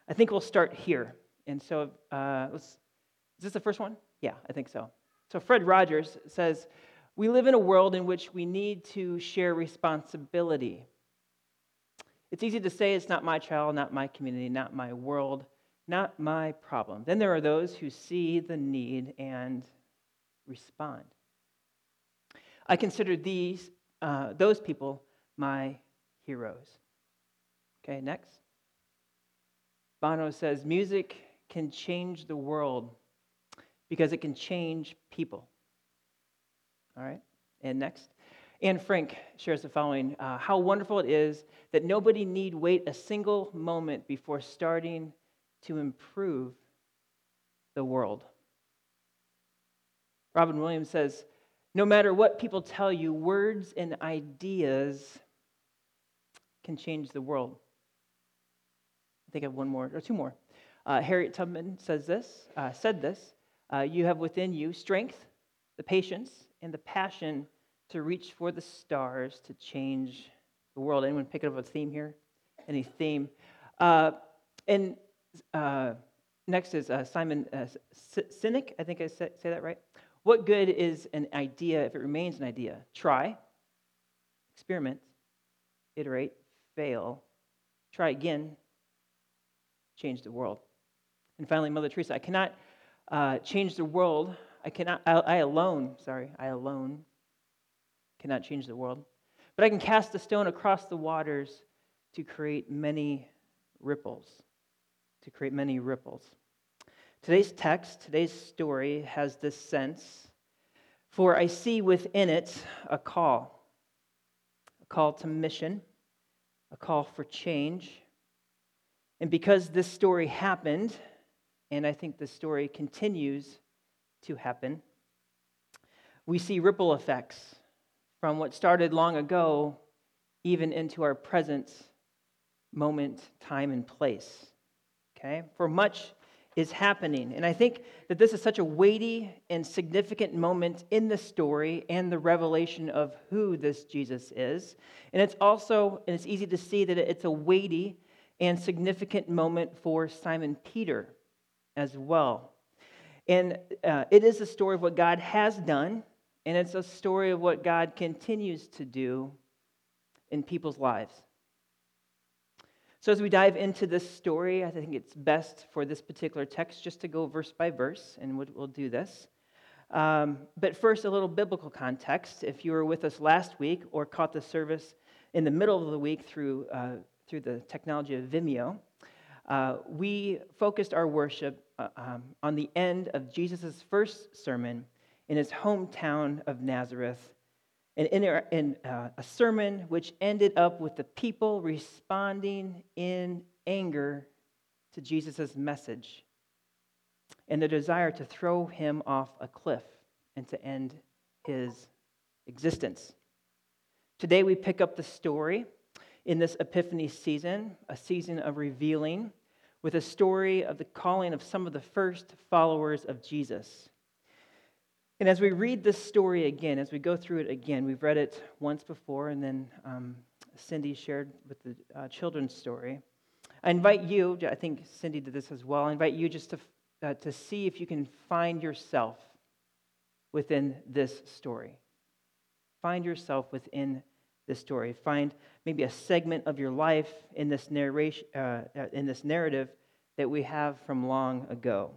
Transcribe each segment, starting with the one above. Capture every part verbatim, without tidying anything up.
I think we'll start here. And so, uh, let's, is this the first one? Yeah, I think so. So Fred Rogers says, we live in a world in which we need to share responsibility. It's easy to say it's not my child, not my community, not my world, not my problem. Then there are those who see the need and respond. I consider these, uh, those people my heroes. Okay, next. Bono says, music can change the world because it can change people. All right, and next. Anne Frank shares the following, uh, how wonderful it is that nobody need wait a single moment before starting to improve the world. Robin Williams says, no matter what people tell you, words and ideas can change the world. I think I have one more, or two more. Uh, Harriet Tubman says this, uh, said this, uh, you have within you strength, the patience, and the passion to reach for the stars to change the world. Anyone pick up a theme here? Any theme? Uh, and uh, next is uh, Simon uh, Sinek, I think I say, say that right. What good is an idea if it remains an idea? Try, experiment, iterate, fail, try again, change the world. And finally, Mother Teresa, I cannot uh, change the world. I cannot, I, I alone, sorry, I alone cannot change the world. But I can cast a stone across the waters to create many ripples, to create many ripples. Today's text, today's story has this sense, for I see within it a call, a call to mission, a call for change. And because this story happened, and I think this story continues to happen, we see ripple effects from what started long ago, even into our present moment, time, and place. Okay? For much is happening. And I think that this is such a weighty and significant moment in the story and the revelation of who this Jesus is. And it's also, and it's easy to see that it's a weighty and significant moment for Simon Peter as well. And uh, it is a story of what God has done, and it's a story of what God continues to do in people's lives. So as we dive into this story, I think it's best for this particular text just to go verse by verse, and we'll, we'll do this. Um, but first, a little biblical context. If you were with us last week or caught the service in the middle of the week through, uh, through the technology of Vimeo, uh, we focused our worship uh, um, on the end of Jesus' first sermon in his hometown of Nazareth, and in, a, in uh, a sermon which ended up with the people responding in anger to Jesus' message and the desire to throw him off a cliff and to end his existence. Today we pick up the story in this Epiphany season, a season of revealing, with a story of the calling of some of the first followers of Jesus. And as we read this story again, as we go through it again, we've read it once before, and then um, Cindy shared with the uh, children's story. I invite you, I think Cindy did this as well, I invite you just to, uh, to see if you can find yourself within this story. Find yourself within this story. Find maybe a segment of your life in this narration, uh, in this narrative that we have from long ago.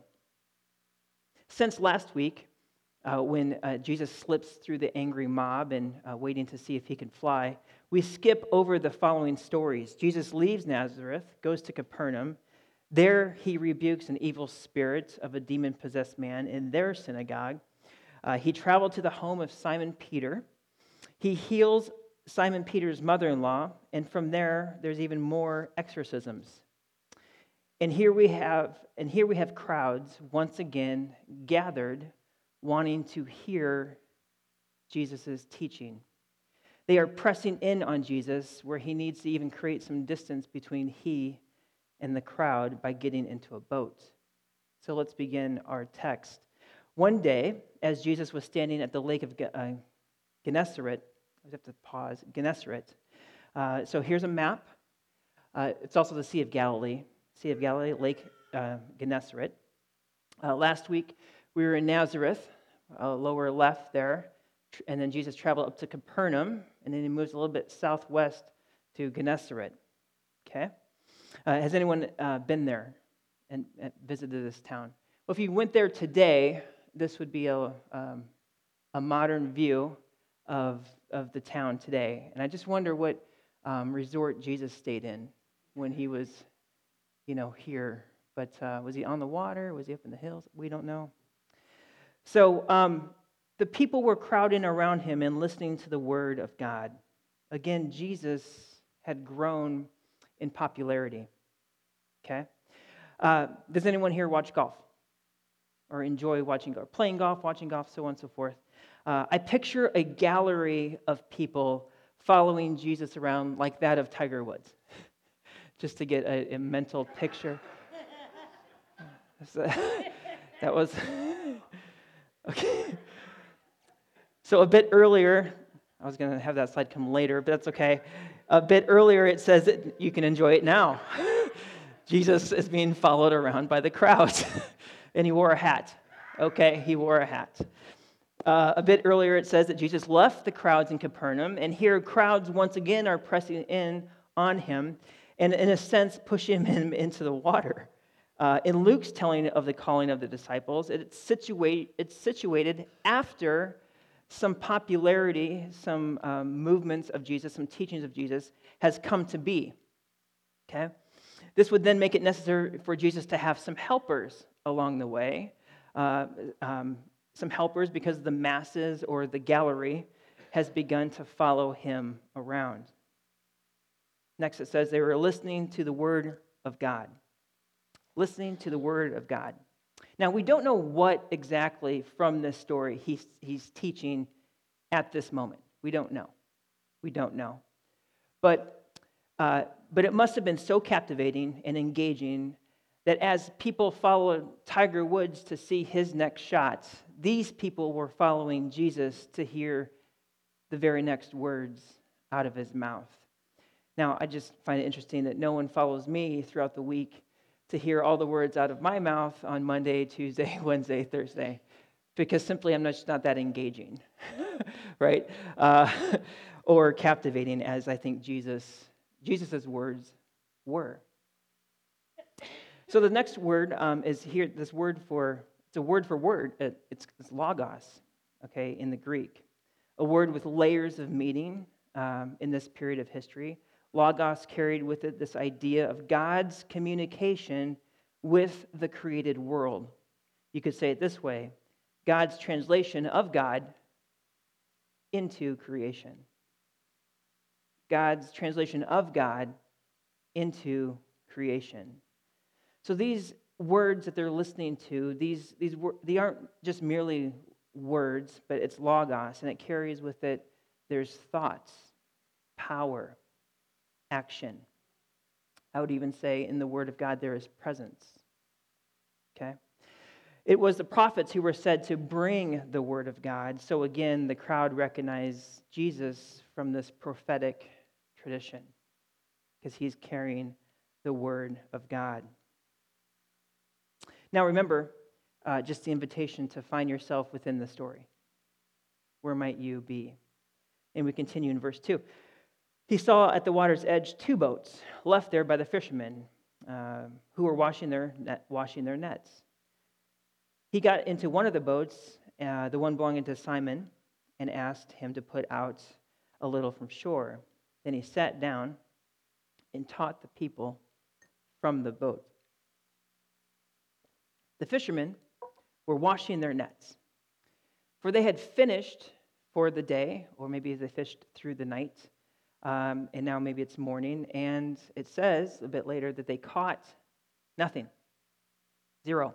Since last week, uh, when uh, Jesus slips through the angry mob and uh, waiting to see if he can fly, we skip over the following stories. Jesus leaves Nazareth, goes to Capernaum. There he rebukes an evil spirit of a demon-possessed man in their synagogue. Uh, he traveled to the home of Simon Peter. He heals Simon Peter's mother-in-law, and from there, there's even more exorcisms. And here we have, and here we have crowds once again gathered, wanting to hear Jesus' teaching. They are pressing in on Jesus, where he needs to even create some distance between he and the crowd by getting into a boat. So let's begin our text. One day, as Jesus was standing at the lake of uh, Gennesaret, I have to pause, Gennesaret. Uh, so here's a map. Uh, it's also the Sea of Galilee. Sea of Galilee, Lake uh, Gennesaret. Uh, last week, we were in Nazareth, uh, lower left there, and then Jesus traveled up to Capernaum, and then he moves a little bit southwest to Gennesaret. Okay? Uh, has anyone uh, been there and, and visited this town? Well, if you went there today, this would be a, um, a modern view of, of the town today. And I just wonder what um, resort Jesus stayed in when he was, you know, here. But uh, was he on the water? Was he up in the hills? We don't know. So um, the people were crowding around him and listening to the word of God. Again, Jesus had grown in popularity. Okay? Uh, does anyone here watch golf? Or enjoy watching golf? Playing golf, watching golf, so on and so forth. Uh, I picture a gallery of people following Jesus around like that of Tiger Woods, just to get a, a mental picture. So, that was, okay. So a bit earlier, I was going to have that slide come later, but that's okay. A bit earlier, it says that you can enjoy it now. Jesus is being followed around by the crowds, and he wore a hat. Okay, he wore a hat. Uh, a bit earlier, it says that Jesus left the crowds in Capernaum, and here crowds once again are pressing in on him, and in a sense, pushing him into the water. Uh, in Luke's telling of the calling of the disciples, it's, situate, it's situated after some popularity, some um, movements of Jesus, some teachings of Jesus has come to be. Okay? This would then make it necessary for Jesus to have some helpers along the way, uh, um, some helpers because the masses or the gallery has begun to follow him around. Next, it says they were listening to the word of God. Listening to the word of God. Now, we don't know what exactly from this story he's, he's teaching at this moment. We don't know. We don't know. But, uh, but it must have been so captivating and engaging that as people followed Tiger Woods to see his next shot, these people were following Jesus to hear the very next words out of his mouth. Now, I just find it interesting that no one follows me throughout the week to hear all the words out of my mouth on Monday, Tuesday, Wednesday, Thursday, because simply I'm just not that engaging, right? Uh, or captivating as I think Jesus, Jesus's words were. So the next word um, is here, this word for, it's a word for word, it's, it's logos, okay, in the Greek. A word with layers of meaning um, in this period of history. Logos carried with it this idea of God's communication with the created world. You could say it this way: God's translation of God into creation. God's translation of God into creation. So these words that they're listening to, these, these they aren't just merely words, but it's logos, and it carries with it, there's thoughts, power, action. I would even say in the Word of God there is presence. Okay? It was the prophets who were said to bring the Word of God. So again, the crowd recognized Jesus from this prophetic tradition because he's carrying the Word of God. Now remember, uh, just the invitation to find yourself within the story. Where might you be? And we continue in verse two. He saw at the water's edge two boats left there by the fishermen uh, who were washing their net, washing their nets. He got into one of the boats, uh, the one belonging to Simon, and asked him to put out a little from shore. Then he sat down and taught the people from the boat. The fishermen were washing their nets, for they had finished for the day, or maybe they fished through the night. Um, and now maybe it's morning, and it says a bit later that they caught nothing. Zero.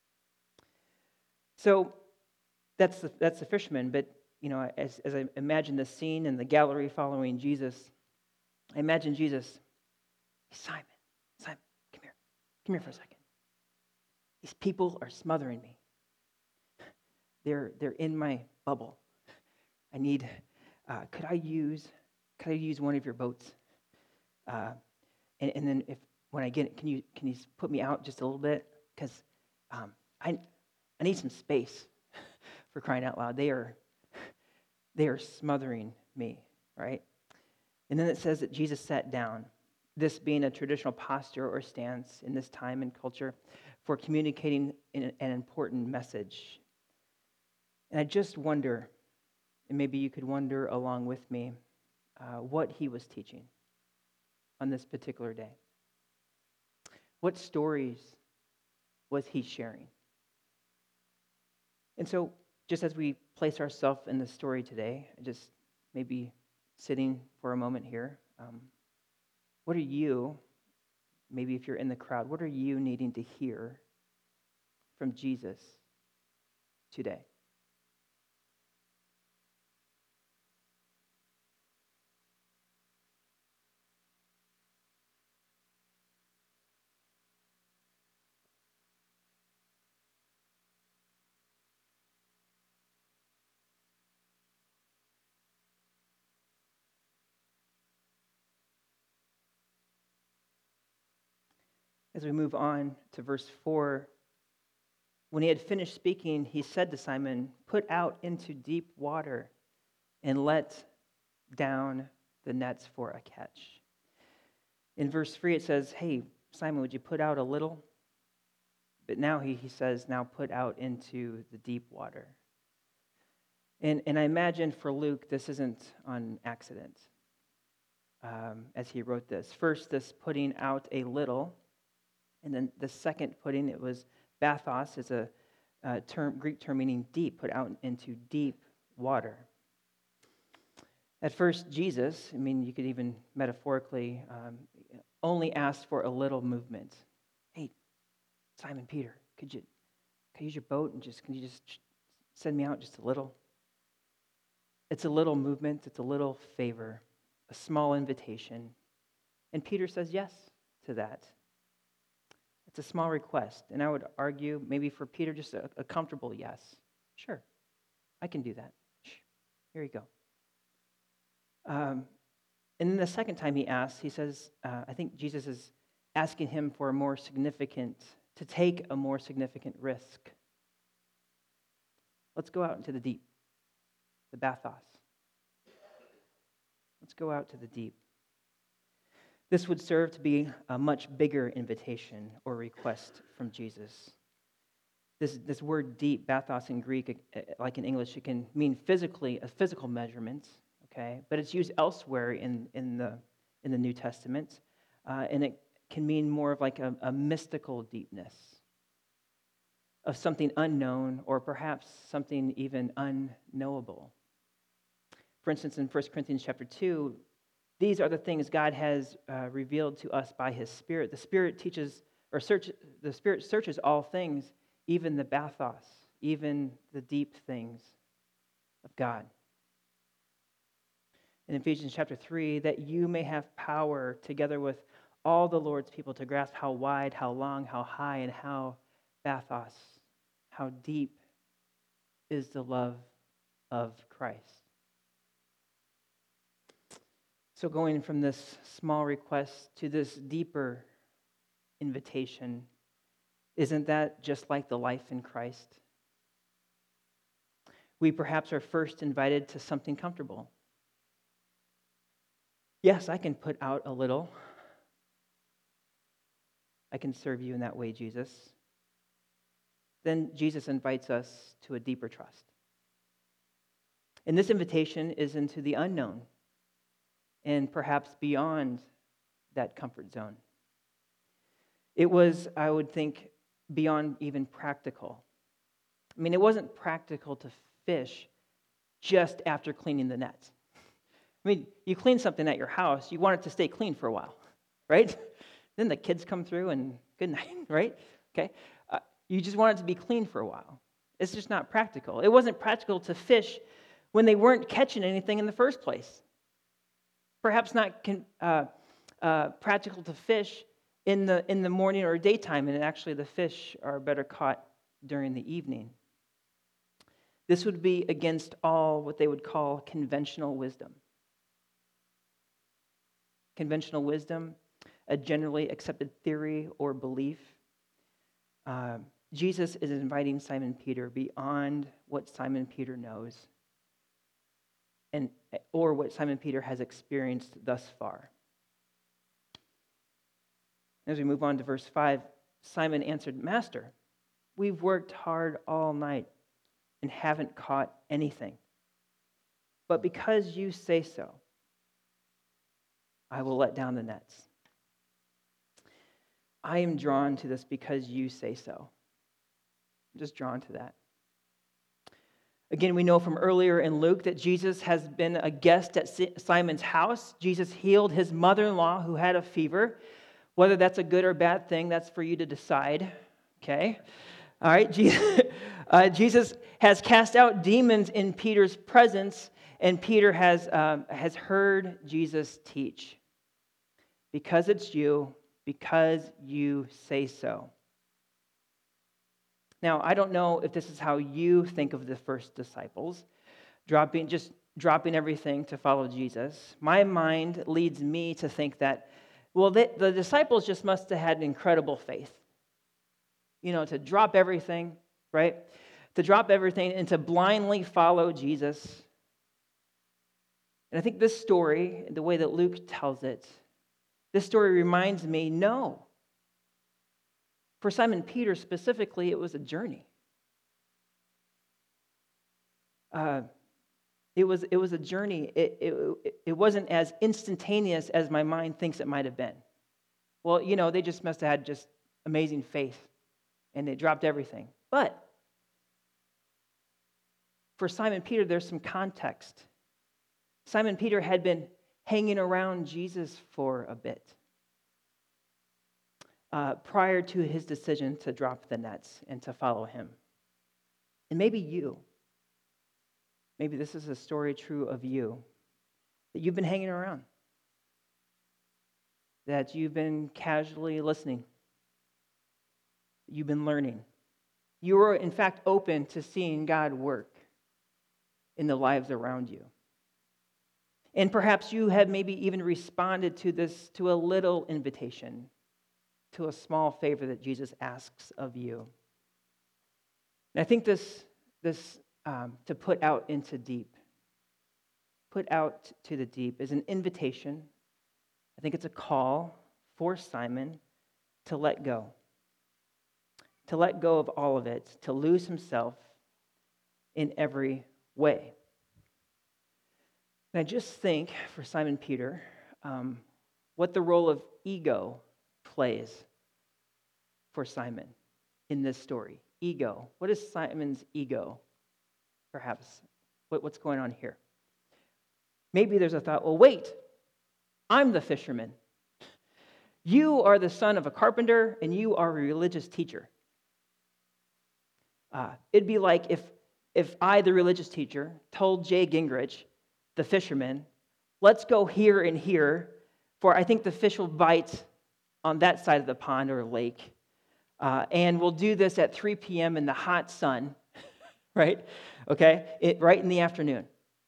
So that's the, that's the fisherman, but you know, as, as I imagine the scene in the gallery following Jesus, I imagine Jesus, Simon, Simon, come here. Come here for a second. These people are smothering me. They're, they're in my bubble. I need, uh, could I use... Could I use one of your boats? Uh, and, and then if when I get, can you can you put me out just a little bit? Because um, I I need some space for crying out loud. They are they are smothering me, right? And then it says that Jesus sat down, this being a traditional posture or stance in this time and culture for communicating an important message. And I just wonder, and maybe you could wonder along with me, uh, what he was teaching on this particular day. What stories was he sharing? And so, just as we place ourselves in the story today, just maybe sitting for a moment here, um, what are you, maybe if you're in the crowd, what are you needing to hear from Jesus today? As we move on to verse four, when he had finished speaking, he said to Simon, "Put out into deep water and let down the nets for a catch." In verse three, it says, "Hey, Simon, would you put out a little?" But now he, he says, "Now put out into the deep water." And, and I imagine for Luke, this isn't on accident um, as he wrote this. First, this putting out a little. And then the second putting, it was bathos, is a, a term, Greek term meaning deep, put out into deep water. At first, Jesus, I mean, you could even metaphorically um, only ask for a little movement. Hey, Simon Peter, could you, could I use your boat and just, can you just send me out just a little? It's a little movement, it's a little favor, a small invitation. And Peter says yes to that. It's a small request, and I would argue maybe for Peter just a, a comfortable yes. Sure, I can do that. Here you go. Um, and then the second time he asks, he says, uh, I think Jesus is asking him for a more significant, to take a more significant risk. Let's go out into the deep, the bathos. Let's go out to the deep. This would serve to be a much bigger invitation or request from Jesus. This, this word deep, bathos in Greek, like in English, it can mean physically, a physical measurement, okay? But it's used elsewhere in, in, the, in the New Testament, uh, and it can mean more of like a, a mystical deepness of something unknown or perhaps something even unknowable. For instance, in First Corinthians chapter two, these are the things God has uh, revealed to us by his Spirit. The Spirit teaches, or search, the Spirit searches all things, even the bathos, even the deep things of God. In Ephesians chapter three, that you may have power together with all the Lord's people to grasp how wide, how long, how high, and how bathos, how deep is the love of Christ. So going from this small request to this deeper invitation, isn't that just like the life in Christ? We perhaps are first invited to something comfortable. Yes, I can put out a little. I can serve you in that way, Jesus. Then Jesus invites us to a deeper trust. And this invitation is into the unknown, and perhaps beyond that comfort zone. It was, I would think, beyond even practical. I mean, it wasn't practical to fish just after cleaning the nets. I mean, you clean something at your house, you want it to stay clean for a while, right? Then the kids come through and good night, right? Okay, uh, you just want it to be clean for a while. It's just not practical. It wasn't practical to fish when they weren't catching anything in the first place. Perhaps not uh, uh, practical to fish in the in the morning or daytime, and actually the fish are better caught during the evening. This would be against all what they would call conventional wisdom. Conventional wisdom, a generally accepted theory or belief. Uh, Jesus is inviting Simon Peter beyond what Simon Peter knows and or what Simon Peter has experienced thus far. As we move on to verse five, Simon answered, "Master, we've worked hard all night and haven't caught anything. But because you say so, I will let down the nets." I am drawn to this because you say so. I'm just drawn to that. Again, we know from earlier in Luke that Jesus has been a guest at Simon's house. Jesus healed his mother-in-law who had a fever. Whether that's a good or bad thing, that's for you to decide. Okay? All right? Jesus, uh, Jesus has cast out demons in Peter's presence, and Peter has, um, has heard Jesus teach. Because it's you, because you say so. Now, I don't know if this is how you think of the first disciples, dropping just dropping everything to follow Jesus. My mind leads me to think that, well, they, the disciples just must have had incredible faith. You know, to drop everything, right? To drop everything and to blindly follow Jesus. And I think this story, the way that Luke tells it, this story reminds me, no. For Simon Peter specifically, it was a journey. Uh, it was it was a journey. It, it, it wasn't as instantaneous as my mind thinks it might have been. Well, you know, they just must have had just amazing faith, and they dropped everything. But for Simon Peter, there's some context. Simon Peter had been hanging around Jesus for a bit. Uh, prior to his decision to drop the nets and to follow him. And maybe you, maybe this is a story true of you, that you've been hanging around, that you've been casually listening, you've been learning. You were, in fact, open to seeing God work in the lives around you. And perhaps you have maybe even responded to this, to a little invitation, to a small favor that Jesus asks of you. And I think this, this um, to put out into deep, put out to the deep is an invitation. I think it's a call for Simon to let go, to let go of all of it, to lose himself in every way. And I just think for Simon Peter, um, what the role of ego plays for Simon in this story. Ego. What is Simon's ego? Perhaps. What, what's going on here? Maybe there's a thought, well, wait, I'm the fisherman. You are the son of a carpenter, and you are a religious teacher. Uh, it'd be like if, if I, the religious teacher, told Jay Gingrich, the fisherman, let's go here and here, for I think the fish will bite on that side of the pond or lake. Uh, and we'll do this at three p.m. in the hot sun, right? Okay, it, right in the afternoon.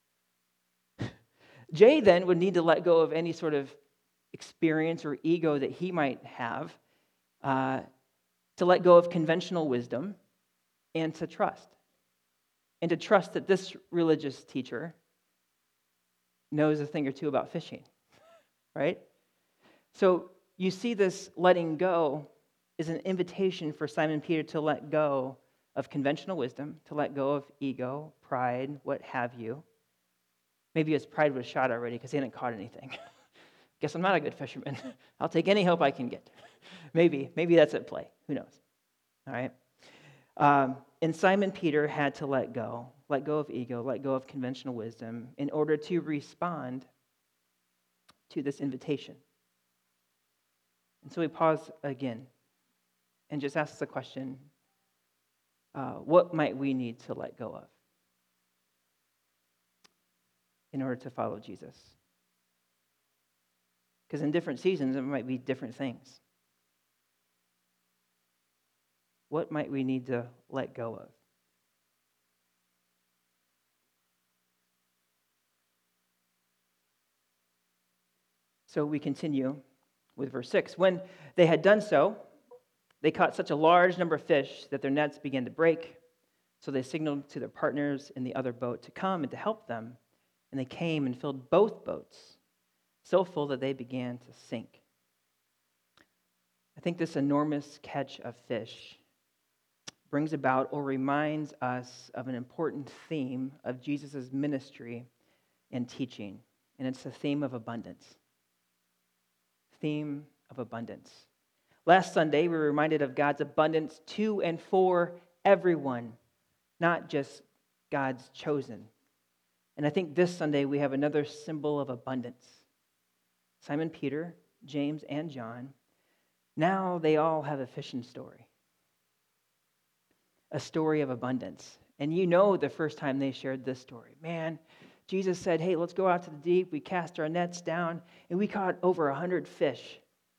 Jay then would need to let go of any sort of experience or ego that he might have, uh, to let go of conventional wisdom and to trust. And to trust that this religious teacher knows a thing or two about fishing, right? So you see this letting go is an invitation for Simon Peter to let go of conventional wisdom, to let go of ego, pride, what have you. Maybe his pride was shot already because he hadn't caught anything. Guess I'm not a good fisherman. I'll take any help I can get. Maybe, maybe that's at play. Who knows? All right. Um, and Simon Peter had to let go, let go of ego, let go of conventional wisdom in order to respond to this invitation. And so we pause again and just ask the question, uh, what might we need to let go of in order to follow Jesus? Because in different seasons, it might be different things. What might we need to let go of? So we continue with verse six. When they had done so, they caught such a large number of fish that their nets began to break. So they signaled to their partners in the other boat to come and to help them. And they came and filled both boats, so full that they began to sink. I think this enormous catch of fish brings about or reminds us of an important theme of Jesus' ministry and teaching. And it's the theme of abundance. Theme of abundance. Last Sunday, we were reminded of God's abundance to and for everyone, not just God's chosen. And I think this Sunday we have another symbol of abundance. Simon Peter, James, and John, now they all have a fishing story. A story of abundance. And you know the first time they shared this story. Man, Jesus said, hey, let's go out to the deep. We cast our nets down, and we caught over a hundred fish.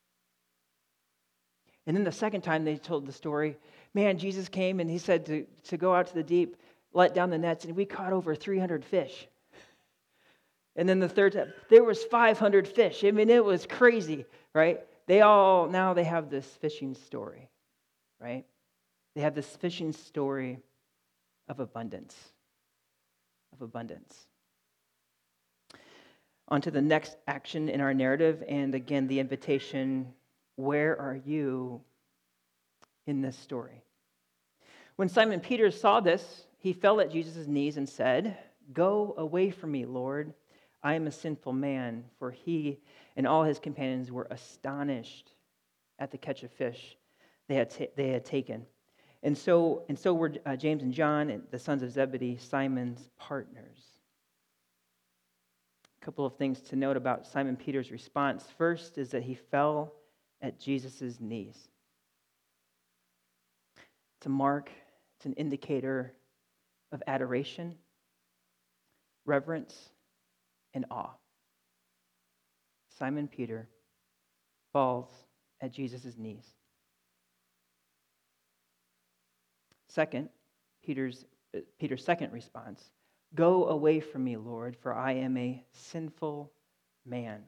And then the second time they told the story, man, Jesus came and he said to, to go out to the deep, let down the nets, and we caught over three hundred fish. And then the third time, there was five hundred fish. I mean, it was crazy, right? They all, now they have this fishing story, right? They have this fishing story of abundance, of abundance. On to the next action in our narrative, and again, the invitation, where are you in this story? When Simon Peter saw this, he fell at Jesus' knees and said, go away from me, Lord. I am a sinful man. For he and all his companions were astonished at the catch of fish they had ta- they had taken. And so, and so were uh, James and John, and the sons of Zebedee, Simon's partners. A couple of things to note about Simon Peter's response. First is that he fell at Jesus' knees. It's a mark, it's an indicator of adoration, reverence, and awe. Simon Peter falls at Jesus' knees. Second, Peter's, uh, Peter's second response, go away from me, Lord, for I am a sinful man.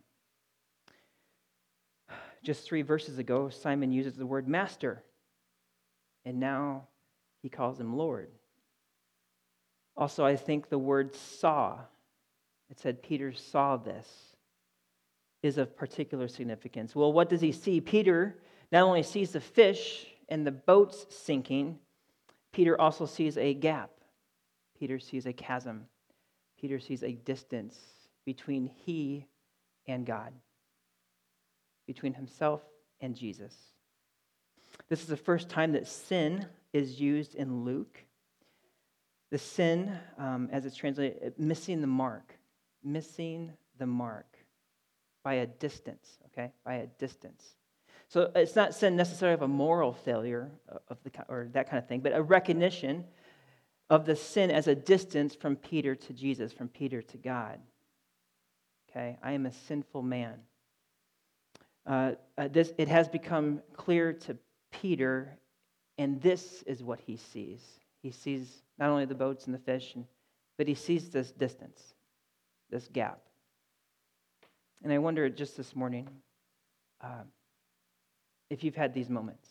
Just three verses ago, Simon uses the word master, and now he calls him Lord. Also, I think the word saw, it said Peter saw this, is of particular significance. Well, what does he see? Peter not only sees the fish and the boats sinking, Peter also sees a gap. Peter sees a chasm. Peter sees a distance between he and God, between himself and Jesus. This is the first time that sin is used in Luke. The sin, um, as it's translated, missing the mark, missing the mark by a distance, okay, by a distance. So it's not sin necessarily of a moral failure of the or that kind of thing, but a recognition of the sin as a distance from Peter to Jesus, from Peter to God. Okay, I am a sinful man. Uh, uh, this it has become clear to Peter, and this is what he sees. He sees not only the boats and the fish, and, but he sees this distance, this gap. And I wonder just this morning uh, if you've had these moments.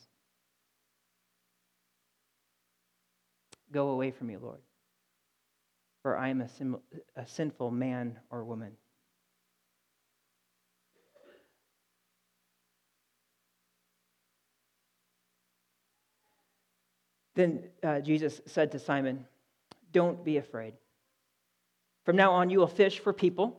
Go away from me, Lord, for I am a, sim- a sinful man or woman. Then uh, Jesus said to Simon, don't be afraid. From now on, you will fish for people.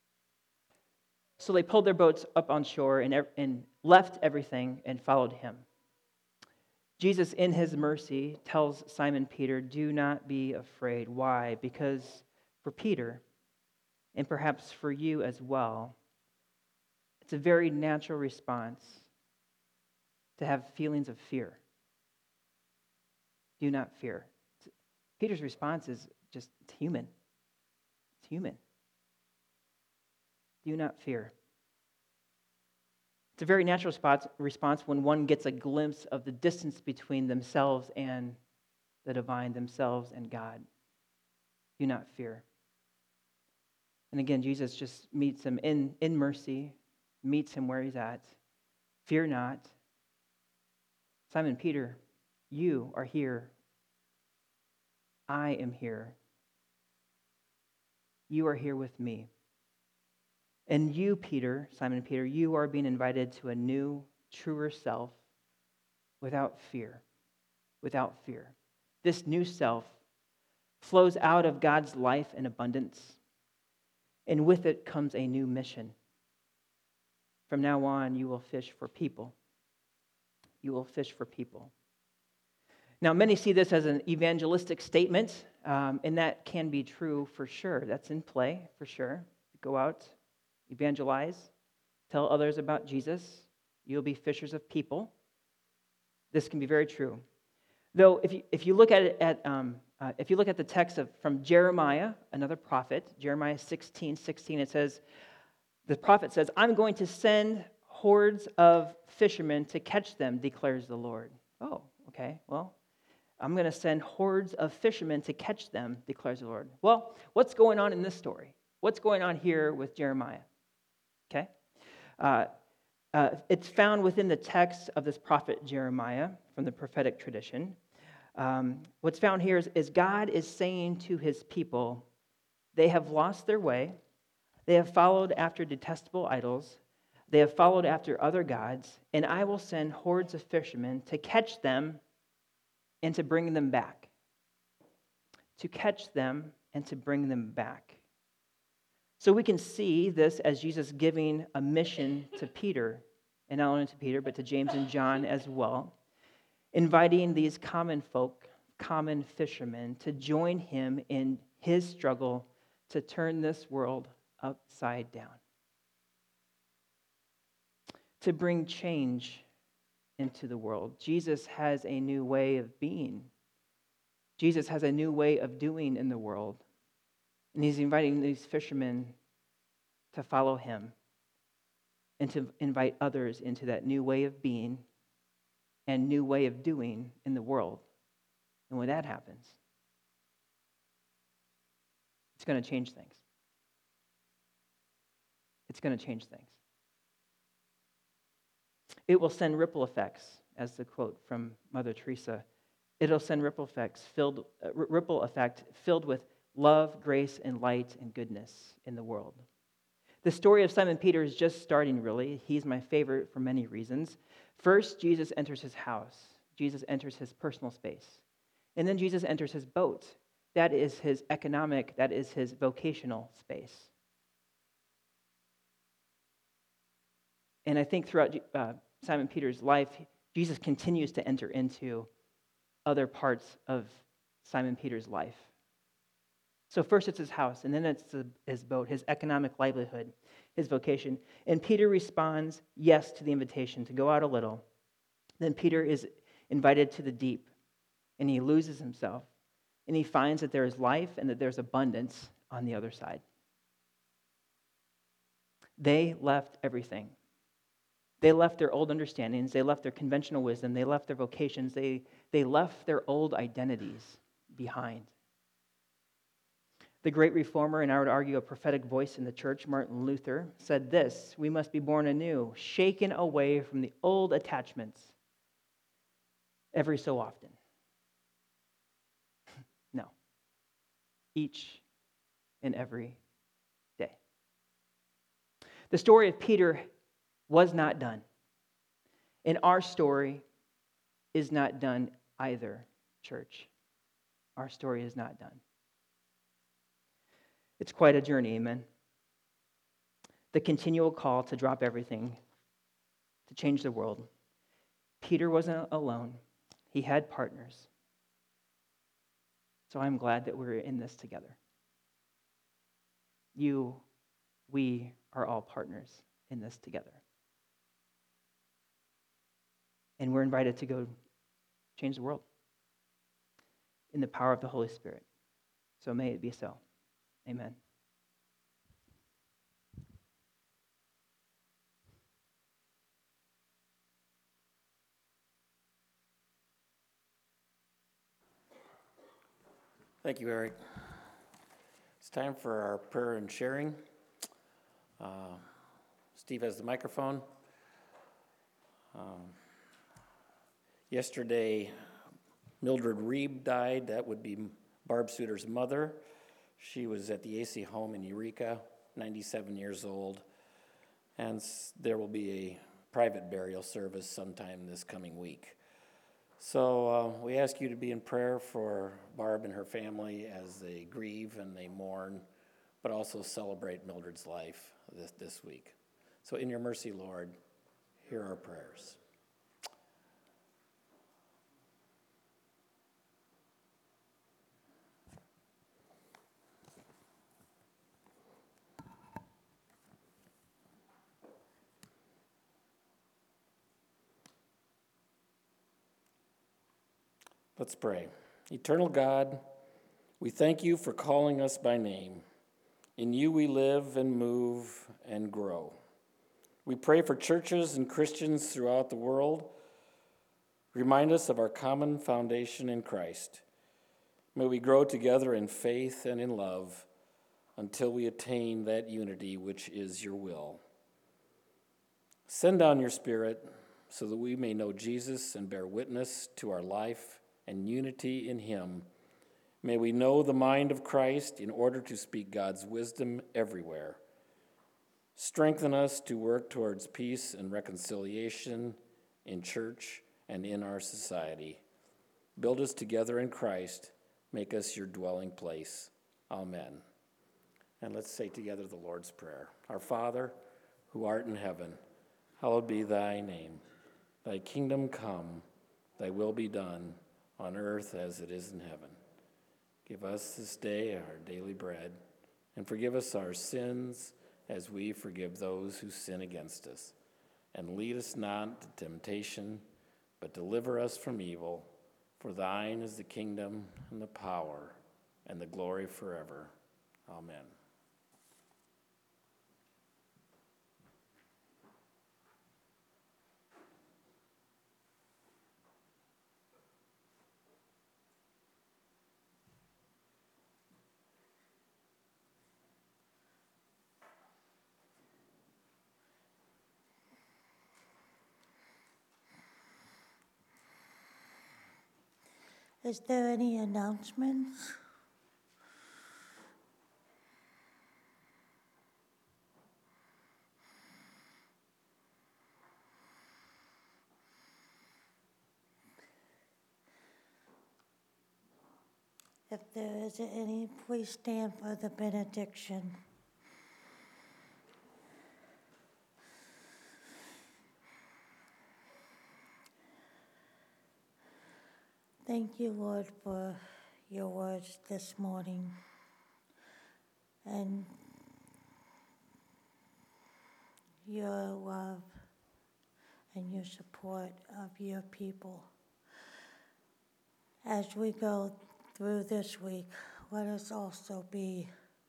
So they pulled their boats up on shore and, and left everything and followed him. Jesus, in his mercy, tells Simon Peter, do not be afraid. Why? Because for Peter, and perhaps for you as well, it's a very natural response to have feelings of fear. Do not fear. Peter's response is just, it's human. It's human. Do not fear. It's a very natural response when one gets a glimpse of the distance between themselves and the divine, themselves and God. Do not fear. And again, Jesus just meets him in, in mercy, meets him where he's at, Fear not. Simon Peter, you are here. I am here. You are here with me. And you, Peter, Simon Peter, you are being invited to a new, truer self without fear. Without fear. This new self flows out of God's life in abundance, and with it comes a new mission. From now on, you will fish for people. You will fish for people. Now, many see this as an evangelistic statement, um, and that can be true for sure. That's in play for sure. Go out, evangelize, tell others about Jesus. You'll be fishers of people. This can be very true. Though, if you if you look at it at um, uh, if you look at the text of from Jeremiah, another prophet, Jeremiah sixteen sixteen, it says, the prophet says, "I'm going to send hordes of fishermen to catch them," declares the Lord. Oh, okay. Well, I'm going to send hordes of fishermen to catch them, declares the Lord. Well, what's going on in this story? What's going on here with Jeremiah? Okay. Uh, uh, it's found within the text of this prophet Jeremiah from the prophetic tradition. Um, what's found here is, is God is saying to his people, they have lost their way. They have followed after detestable idols. They have followed after other gods, and I will send hordes of fishermen to catch them and to bring them back. To catch them and to bring them back. So we can see this as Jesus giving a mission to Peter, and not only to Peter, but to James and John as well, inviting these common folk, common fishermen, to join him in his struggle to turn this world upside down. To bring change into the world. Jesus has a new way of being. Jesus has a new way of doing in the world. And he's inviting these fishermen to follow him and to invite others into that new way of being and new way of doing in the world. And when that happens, it's going to change things. It's going to change things. It will send ripple effects, as the quote from Mother Teresa. It'll send ripple effects filled, uh, ripple effect filled with love, grace, and light and goodness in the world. The story of Simon Peter is just starting, really. He's my favorite for many reasons. First, Jesus enters his house. Jesus enters his personal space. And then Jesus enters his boat. That is his economic, that is his vocational space. And I think throughout uh, Simon Peter's life, Jesus continues to enter into other parts of Simon Peter's life. So first it's his house, and then it's his boat, his economic livelihood, his vocation. And Peter responds yes to the invitation to go out a little. Then Peter is invited to the deep, and he loses himself, and he finds that there is life and that there's abundance on the other side. They left everything. They left their old understandings. They left their conventional wisdom. They left their vocations. They, they left their old identities behind. The great reformer, and I would argue a prophetic voice in the church, Martin Luther, said this: we must be born anew, shaken away from the old attachments every so often. No. Each and every day. The story of Peter was not done. And our story is not done either, church. Our story is not done. It's quite a journey, amen. The continual call to drop everything, to change the world. Peter wasn't alone. He had partners. So I'm glad that we're in this together. You, we are all partners in this together. And we're invited to go change the world in the power of the Holy Spirit. So may it be so. Amen. Thank you, Eric. It's time for our prayer and sharing. Uh, Steve has the microphone. Um, yesterday, Mildred Reeb died. That would be Barb Suter's mother. She was at the A C home in Eureka, ninety-seven years old. And s- there will be a private burial service sometime this coming week. So uh, we ask you to be in prayer for Barb and her family as they grieve and they mourn, but also celebrate Mildred's life this, this week. So in your mercy, Lord, hear our prayers. Let's pray. Eternal God, we thank you for calling us by name. In you we live and move and grow. We pray for churches and Christians throughout the world. Remind us of our common foundation in Christ. May we grow together in faith and in love until we attain that unity which is your will. Send down your Spirit so that we may know Jesus and bear witness to our life and unity in him. May we know the mind of Christ in order to speak God's wisdom everywhere. Strengthen us to work towards peace and reconciliation in church and in our society. Build us together in Christ. Make us your dwelling place. Amen. And let's say together the Lord's Prayer. Our Father, who art in heaven, hallowed be thy name. Thy kingdom come, thy will be done, on earth as it is in heaven. Give us this day our daily bread, and forgive us our sins as we forgive those who sin against us. And lead us not to temptation, but deliver us from evil. For thine is the kingdom and the power and the glory forever. Amen. Is there any announcements? If there isn't any, please stand for the benediction. Thank you, Lord, for your words this morning and your love and your support of your people. As we go through this week, let us also be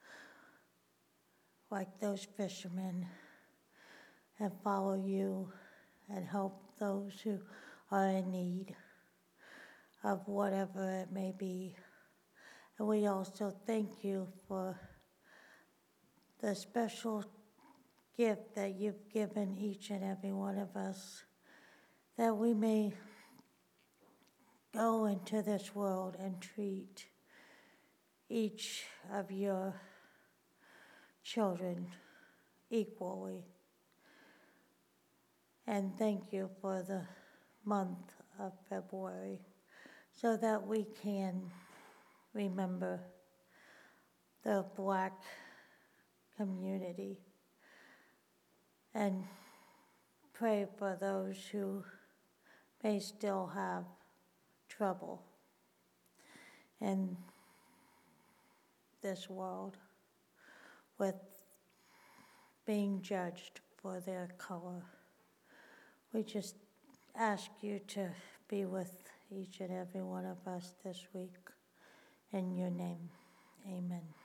like those fishermen and follow you and help those who are in need of whatever it may be. And we also thank you for the special gift that you've given each and every one of us, that we may go into this world and treat each of your children equally. And thank you for the month of February, so that we can remember the Black community and pray for those who may still have trouble in this world with being judged for their color. We just ask you to be with each and every one of us this week. In your name, amen.